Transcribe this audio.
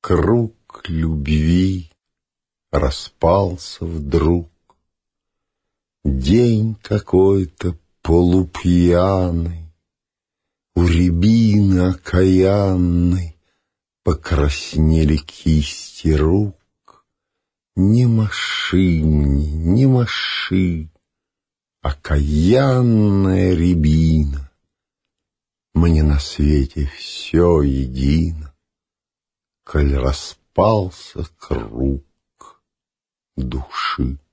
Круг любви распался вдруг. День какой-то полупьяный, у рябины окаянной покраснели кисти рук. Не маши мне, не маши, окаянная рябина, мне на свете все едино, коль распался круг души.